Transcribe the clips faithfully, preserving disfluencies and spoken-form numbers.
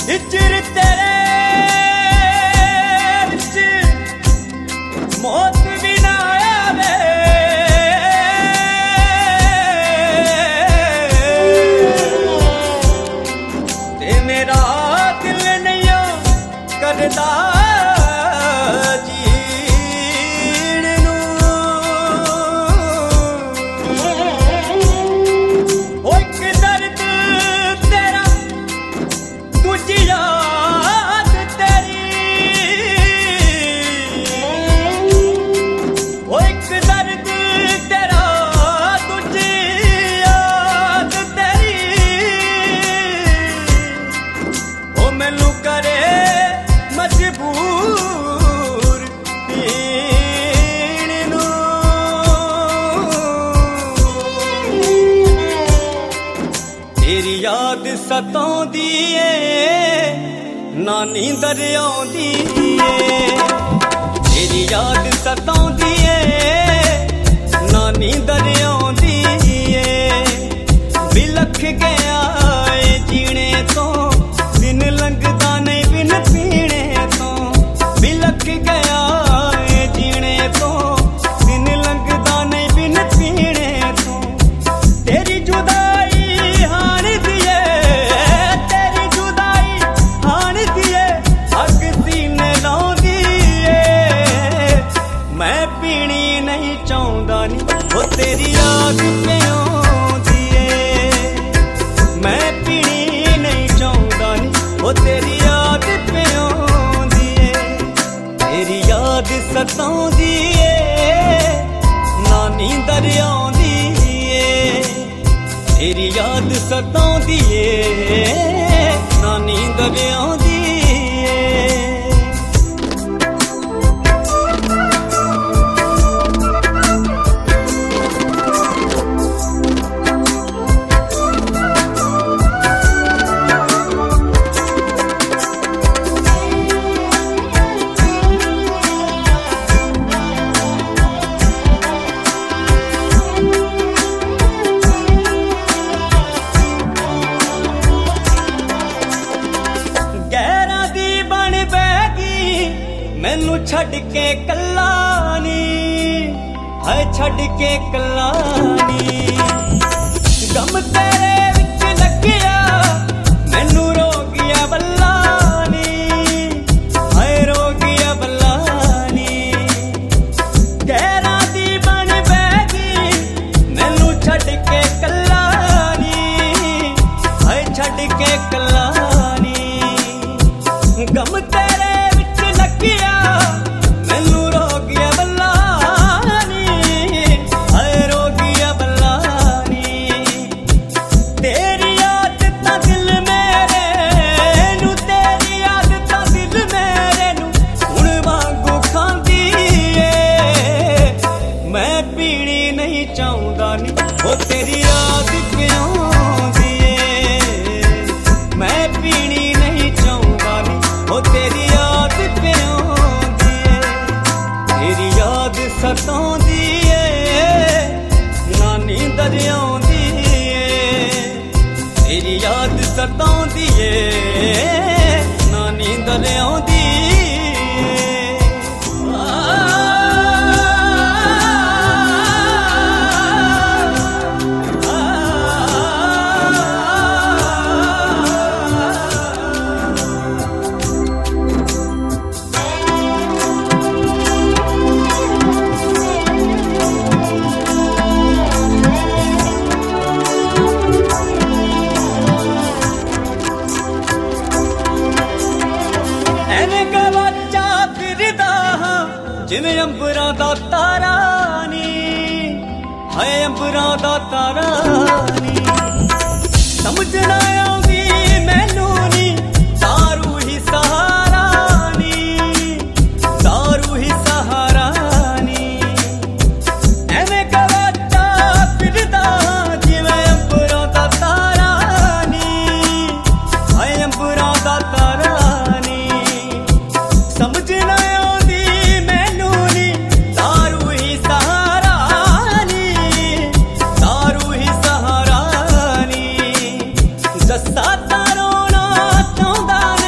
हिजर तेरे विच मौत भी ना आवे, ते मेरा दिल नहीं करदा जीण नूं। ओ इक दर्द तेरा दूजी याद तेरी, ओ एक दर्द तेरा दूजी याद तेरी, ओ मैनू करे मजबूर पीण नूं। तेरी याद सताउंदी ए ना नींदर आउंदी ए, तेरी याद सताउंदी ए ना नींदर आउंदी ए। बिलख गया ए जीने तो दिन लंघदा नहीं बिन पीने तो, बिलख गया ए जीने तो दिन लंघदा नहीं बिन पीने तो। तेरी जुदाई हाण दिए, तेरी जुदाई हाण दिए अग सीने लाउंदी ए। मैं पीनी नहीं चाहुंदा नी ओ तेरी याद पिआउंदी ए, मैं पीनी नहीं चाहुंदा नी ओ तेरी याद पिआउंदी ए। तेरी याद सताउंदी ए ना नींदर आउंदी ए, तेरी याद सताउंदी ए ना नींदर आउंदी ए। गैरां दी बन बैगी मैनू छड्ड के कल्ला नी, हाय छड्ड के कल्ला नी। गम तेरे विच लग्गिया मैनू रो गया बल्ला नी, हाय रो गया बल्ला नी। गैरां दी बन बैगी मैनू छड्ड के कल्ला नी, हाय छड्ड के कल्ला नी। गम तेरे विच लग्गिया मैनू रो गया बल्ला नी, हाय रो गया बल्ला नी। तेरी आदतां दिल मेरे नू, तेरी आदतां दिल मेरे नू हुण वांगू खांदी ए। मैं पीनी नहीं चाहुंदा नी ओ तेरी याद पिआउंदी ए, मैं पीनी नहीं चाहुंदा नी ओ तेरी याद पिआउंदी ए। तेरी याद सताउंदी ए ना नींदर आउंदी ए, तेरी याद सताउंदी ए ना नींदर आउंदी ए। ਐਵੇਂ ਗਵਾਚਾ ਫਿਰਦਾ ਹਾਂ ਜਿਵੇਂ ਅੰਬਰਾਂ ਦਾ ਤਾਰਾ ਨੀ, ਹਾਏ ਅੰਬਰਾਂ ਦਾ ਤਾਰਾ ਨੀ। ਸਮਝ ਨਾ ਆਉਂਦੀ ਮੈਨੂੰ ਨੀ ਦਾਰੂ ਹੀ ਸਹਾਰਾ ਨੀ, ਦਾਰੂ ਹੀ ਸਹਾਰਾ ਨੀ। ਐਵੇਂ ਗਵਾਚਾ ਫਿਰਦਾ ਹਾਂ ਜਿਵੇਂ ਅੰਬਰਾਂ ਦਾ ਤਾਰਾ ਨੀ, ਹਾਏ ਅੰਬਰਾਂ ਦਾ ਤਾਰਾ ਨੀ। ਸਮਝ ਨਾ ਆਉਂਦੀ ਮੈਨੂੰ ਨੀ ਦਾਰੂ ਹੀ ਸਹਾਰਾ ਨੀ, ਦਾਰੂ ਹੀ ਸਹਾਰਾ ਨੀ। ਜੱਸਾ ਤਾਂ ਰੋਣਾ ਚਾਹੁੰਦਾ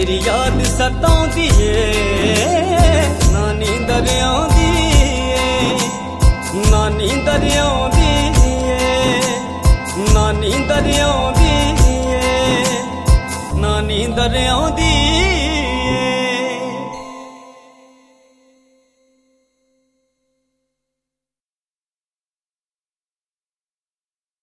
तेरी याद सताउंदी ए ना नींदर आउंदी ए ना नींदर आउंदी ए ना नींदर आउंदी ए ना नींदर आउंदी